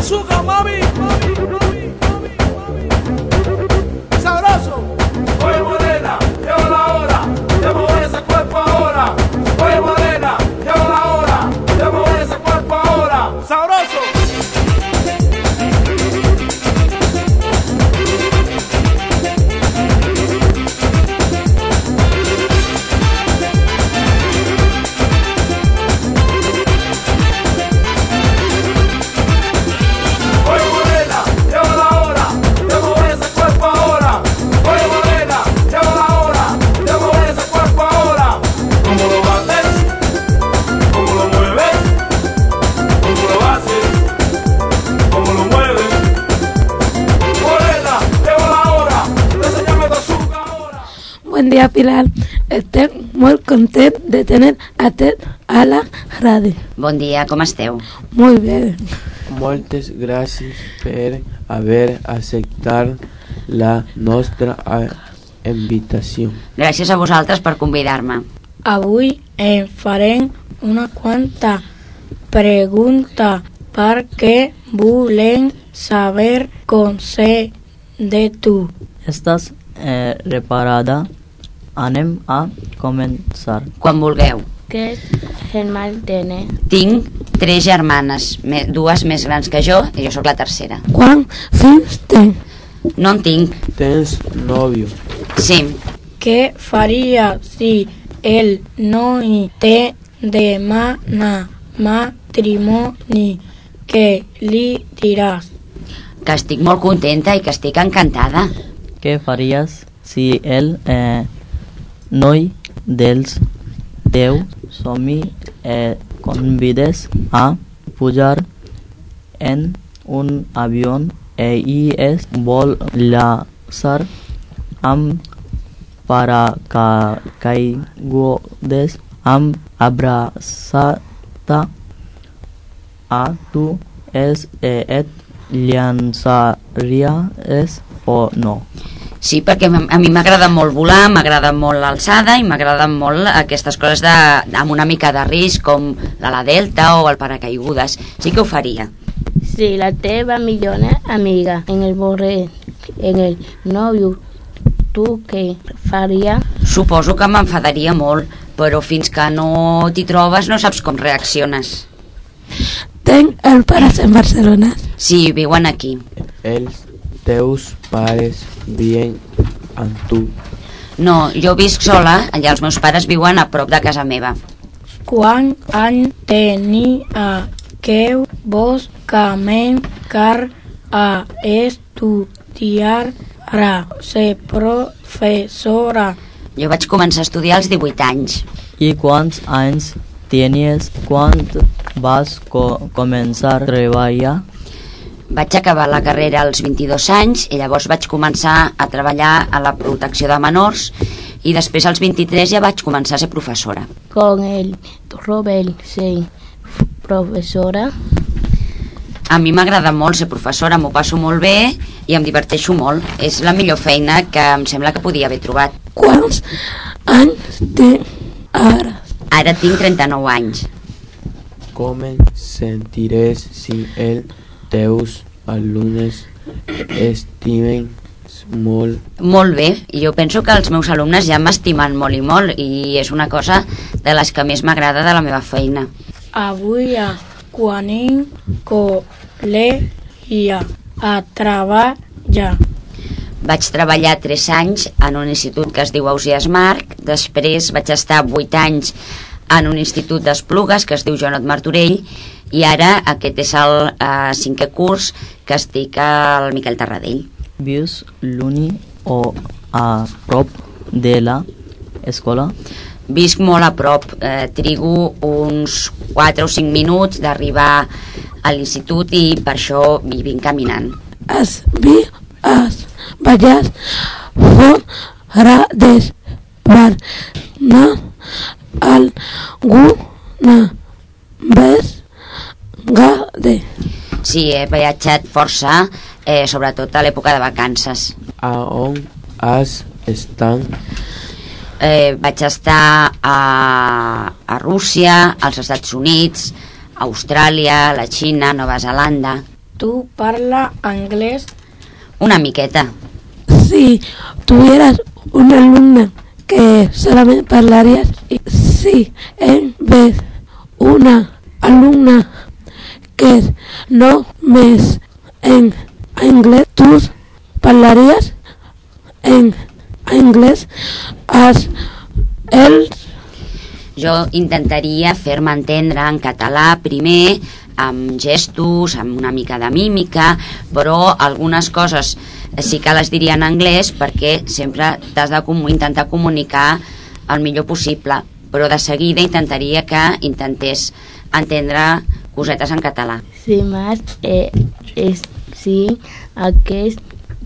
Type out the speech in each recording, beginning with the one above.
azúcar, mami. Sabroso. Oye, morena, llegó la hora de mover ese cuerpo ahora. Oye, morena, llegó la hora de mover ese cuerpo ahora. Sabroso. Buen día, Pilar. Estic molt content de tenir a la ràdio. Bon dia, com esteu? Molt bé. Moltes gràcies per haver acceptat la nostra invitació. Gràcies a vosaltres per convidar-me. Avui em farem una quanta pregunta perquè volem saber consell de tu. ¿Estás preparada? Anem a començar. Quan vulgueu. Què germans tens? Tinc 3 germanes, 2 més grans que jo, i jo sóc la tercera. Quan fills tens? No en tinc. Tens nòvio? Sí. Què faria si el noi te demana matrimoni? Què li diràs? Que estic molt contenta i que estic encantada. Què faries si el noi dels teu somni convides a pujar en un avió i es vol llançar amb paracaigudes amb abraçada a tu et llançaries o no? Sí, perquè a mi m'agrada molt volar, m'agrada molt l'alçada i m'agraden molt aquestes coses amb una mica de risc, com l'ala delta o el paracaigudes. Sí que ho faria. Si la teva millor amiga en el nòvio, tu què faria? Suposo que m'enfadaria molt, però fins que no t'hi trobes no saps com reacciones. Tenc els pares en Barcelona? Sí, viuen aquí. Els teus pares viuen amb tu? No, jo visc sola, allà els meus pares viuen a prop de casa meva. Quan anys tenia que vos començar a estudiar a ser professora? Jo vaig començar a estudiar als 18 anys. I quants anys tenies quan vas començar a treballar? Vaig acabar la carrera als 22 anys i llavors vaig començar a treballar a la protecció de menors i després als 23 ja vaig començar a ser professora. Con el Robert ser professora? A mi m'agrada molt ser professora, m'ho passo molt bé i em diverteixo molt. És la millor feina que em sembla que podia haver trobat. Quants anys tens ara? Ara tinc 39 anys. Com et sentiràs si els teus alumnes estimen molt? Molt bé, i jo penso que els meus alumnes ja m'estimen molt i molt i és una cosa de les que més m'agrada de la meva feina. Avui quan col·legia a treballar. Vaig treballar 3 anys en un institut que es diu Ausiàs Marc, després vaig estar 8 anys en un institut d'Esplugues que es diu Joanot Martorell i ara aquest és el 5è curs que estic al Miquel Tarradell. Vius lluny o a prop de l'escola? Visc molt a prop, trigo uns 4 o 5 minuts d'arribar a l'institut i per això hi vinc caminant. Has ballat fora d'Espanya alguna vegada? Sí, he viatjat força, sobretot a l'època de vacances. A on has estat? Vaig estar a Rússia, als Estats Units, Austràlia, la Xina, Nova Zelanda. ¿Tú parla inglés? Una miqueta. Si tuvieras una alumna que solamente parlarías, si en vez una alumna que no me en inglés, tú parlaries en anglès, Jo intentaria fer-me entendre en català primer, amb gestos, amb una mica de mímica, però algunes coses sí que les diria en anglès perquè sempre t'has de intentar comunicar el millor possible, però de seguida intentaria que intentés entendre cosetes en català. Si más si aquest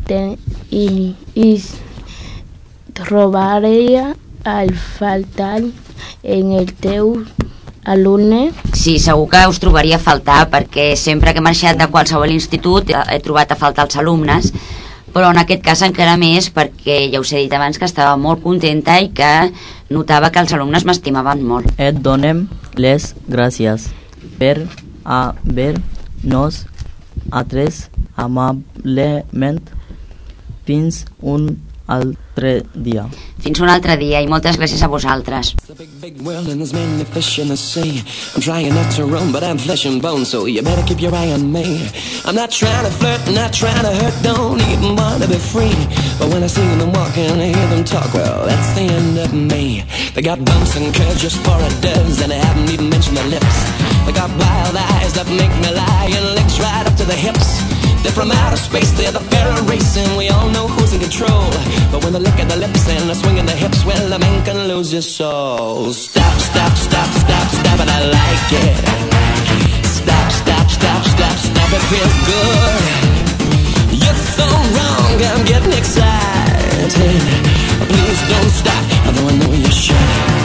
i trobaria el faltar en el teu alumne? Sí, segur que us trobaria a faltar perquè sempre que he marxat de qualsevol institut he trobat a faltar els alumnes, però en aquest cas encara més perquè ja us he dit abans que estava molt contenta i que notava que els alumnes m'estimaven molt. Et donem les gràcies per haver-nos atès amablement. Fins un altre dia. Fins un altre dia i moltes gràcies a vosaltres. It's a big, big world and there's many fish in the sea. I'm trying not to roam, but I'm flesh and bone, so you better keep your eye on me. I'm not trying to flirt, not trying to hurt, don't even want to be free. But when I see them walking and I hear them talk, well, that's the end of me. They got bumps and curves just for a does, and I haven't even mentioned their lips. They got wild eyes that make me lie and legs right up to the hips. They're from outer space, they're the Pharaoh race, and we all know who's in control. But when they look at the lips and they're swinging the hips, well, the man can lose his soul. Stop, stop, stop, stop, stop it, I like it. Stop, stop, stop, stop, stop, it feels good. You're so wrong, I'm getting excited. Please don't stop, although I know you should.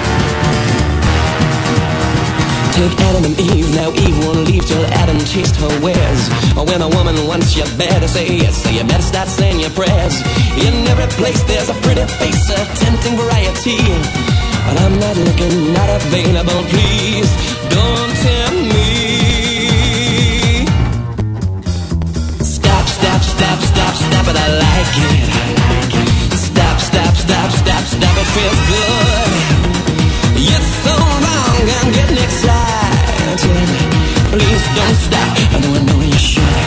Take Adam and Eve, now Eve won't leave till Adam tastes her wares. Or when a woman wants you better say yes, so you better start saying your prayers. In every place there's a pretty face, a tempting variety. But I'm not looking, not available, please don't tempt me. Stop, stop, stop, stop, stop it, I like it. Stop, stop, stop, stop, stop, it feels good. You're so wrong, I'm getting excited. Please don't stop, although I know you should.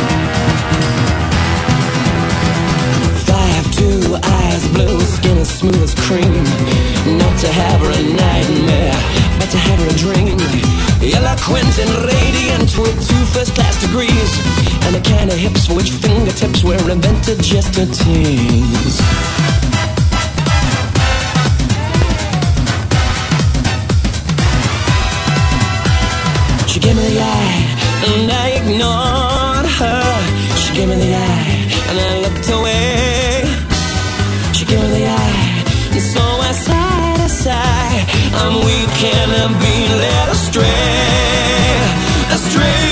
5, 2 eyes, blue skin as smooth as cream. Not to have her a nightmare, but to have her a dream. Eloquent and radiant with 2 first-class degrees, and the kind of hips for which fingertips were invented just to tease. She gave me the eye, and I ignored her. She gave me the eye, and I looked away. She gave me the eye, and so I sighed a sigh. I'm weak and I'm being led astray, astray.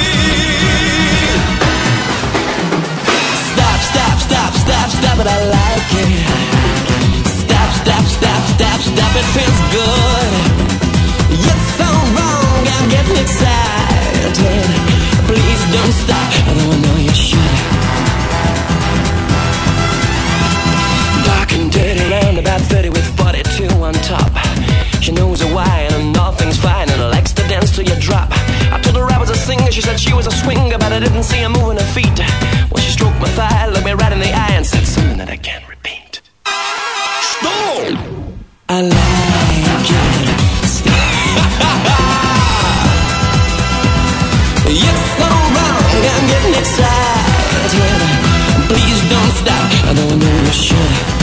Stop, stop, stop, stop, stop it, I like it. Stop, stop, stop, stop, stop, it feels good. You're so wrong, I'm getting excited. Please don't stop, although I know you should. Dark and dirty, round about 30 with 42 on top. She knows her why and nothing's fine, and likes to dance till you drop. I told her I was a singer, she said she was a swinger, but I didn't see her moving her feet. Well, she stroked my thigh, looked me right in the eye, and said something that I can't repeat. Stop! I like it. You're so wrong, I'm getting excited. Please don't stop, although I know you should.